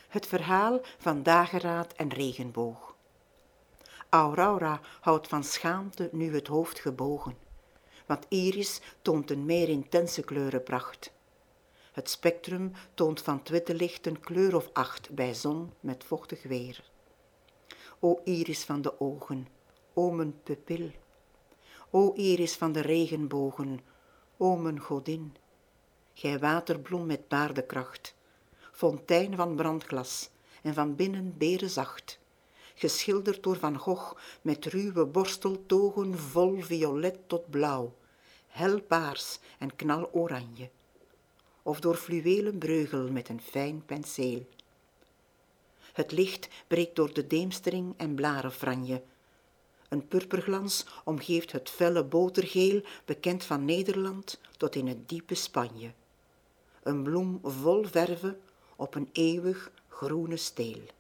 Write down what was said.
Het verhaal van dageraad en regenboog. Auraura houdt van schaamte nu het hoofd gebogen, want Iris toont een meer intense kleurenpracht. Het spectrum toont van het witte licht een kleur of 8 bij zon met vochtig weer. O Iris van de ogen, o mijn pupil. O Iris van de regenbogen, o mijn godin. Gij waterbloem met baardekracht, fontein van brandglas en van binnen berenzacht, geschilderd door Van Gogh met ruwe borsteltogen vol violet tot blauw, helpaars en knaloranje, of door fluwelen breugel met een fijn penseel. Het licht breekt door de deemstering en blarenfranje. Een purperglans omgeeft het felle botergeel, bekend van Nederland tot in het diepe Spanje. Een bloem vol verve op een eeuwig groene steel.